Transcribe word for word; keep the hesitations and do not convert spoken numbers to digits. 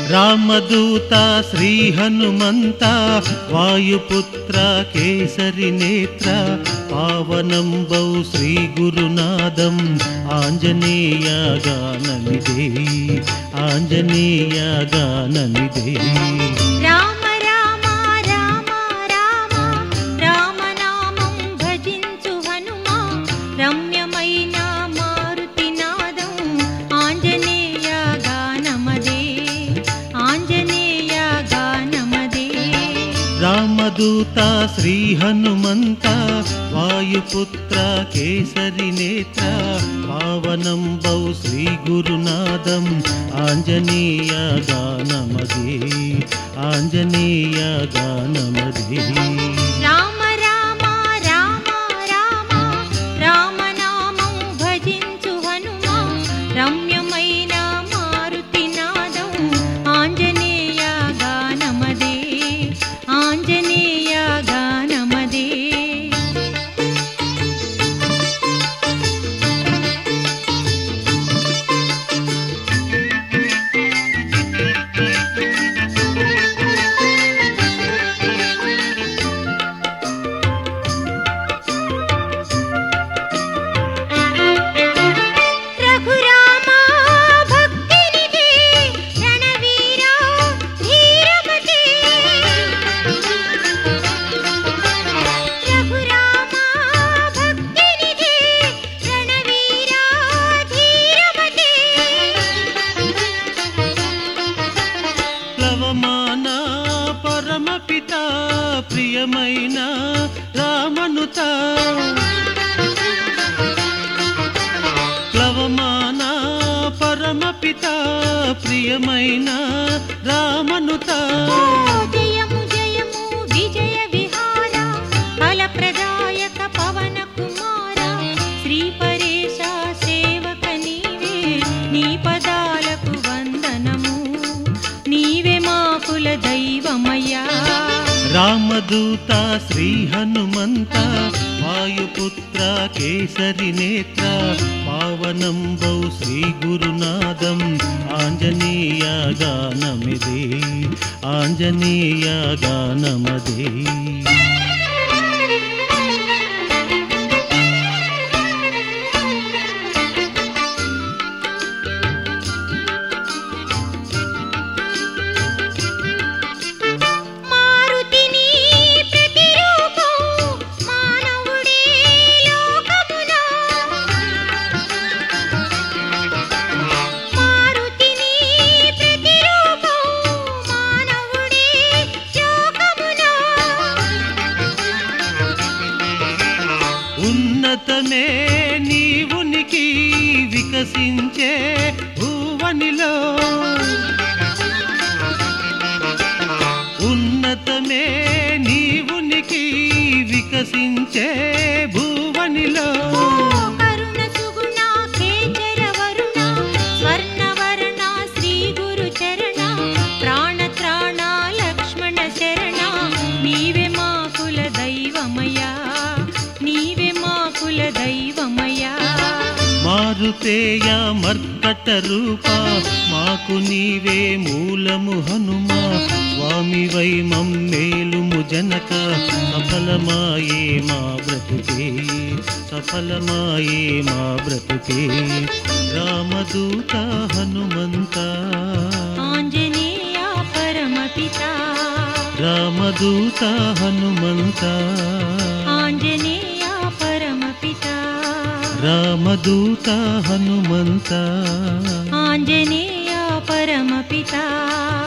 రామదూత శ్రీ హనుమంత వాయుపుత్ర కేసరి నేత్ర పావనంబౌ శ్రీ గురునాదం ఆంజనేయ గానమిదే ఆంజనేయ గానమిదే రామ రామ రామ రామ రామనామం భజించు హనుమా రమ్యమైన మారుతి నాదం ఆంజనేయ గానమదే ఆంజనేయ గానమదే రామదూత శ్రీ హనుమంత వాయుపుత్ర కేసరి నేత్ర పావనంబౌ శ్రీ గురునాదం ఆంజనేయ గానమదే ఆంజనేయ గానమదే రామ రామ రామ రామ రామనామం భజించు హనుమా రమ్యమైన మారుతి నాదం ఆంజనేయ గానమదే ఆంజనేయ గానమదే పరమపిత ప్రియమైన రామనుత ప్లవమాన పరమపిత ప్రియమైన రామనుత జయము జయము విజయ విహార ఫలప్రదాయక పవన కుమార శ్రీ పరేశ సేవక నీవే నీ పదాలకు వందనము నీవే మా కుల దైవమయ్యా రామదూత శ్రీ హనుమంత వాయుపుత్ర కేసరి నేత్ర పావనంబౌ శ్రీ గురునాదం ఆంజనేయ గానమిదే ఆంజనేయ గానమదే ఉన్నతమే నీ ఉనికి వికసించే భువనిలో ఉన్నతమే నీ ఉనికి వికసించే భువనిలో కరుణ సుగుణ కేచర వరుణ స్వర్ణవర్ణ శ్రీ గురు చరణ ప్రాణ త్రాణ లక్ష్మణ శరణ నీవే మా కుల దైవమయ్యా నీవే మా కుల దైవమయ్యా మారుతేయ మర్కట రూప మాకు నీవే మూలము హనుమా స్వామి వై మమ్మేలుము జనక సఫలమాయే మా బ్రతుకే సఫలమాయే మా బ్రతుకే రామదూత హనుమంత ఆంజనేయ పరమపిత రామదూత హనుమంత ఆంజనేయ పరమపిత రామదూత హనుమంత ఆంజనేయ పరమపిత